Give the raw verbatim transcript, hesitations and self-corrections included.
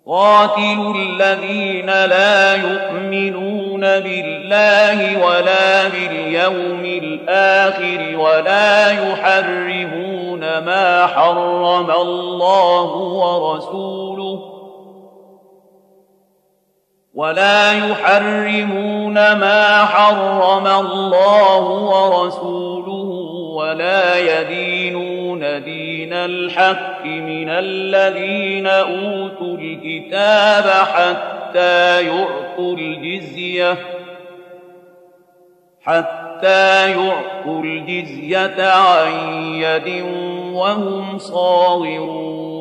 قاتلوا الذين لا يؤمنون بالله ولا باليوم الآخر ولا يحرمون ما حرم الله ورسوله ولا يحرمون ما حرم الله ورسوله ولا يدينون دين الحق من الذين أوتوا الكتاب حتى يعطوا الجزية حتى يعطوا الجزية عن يد وهم صاغرون.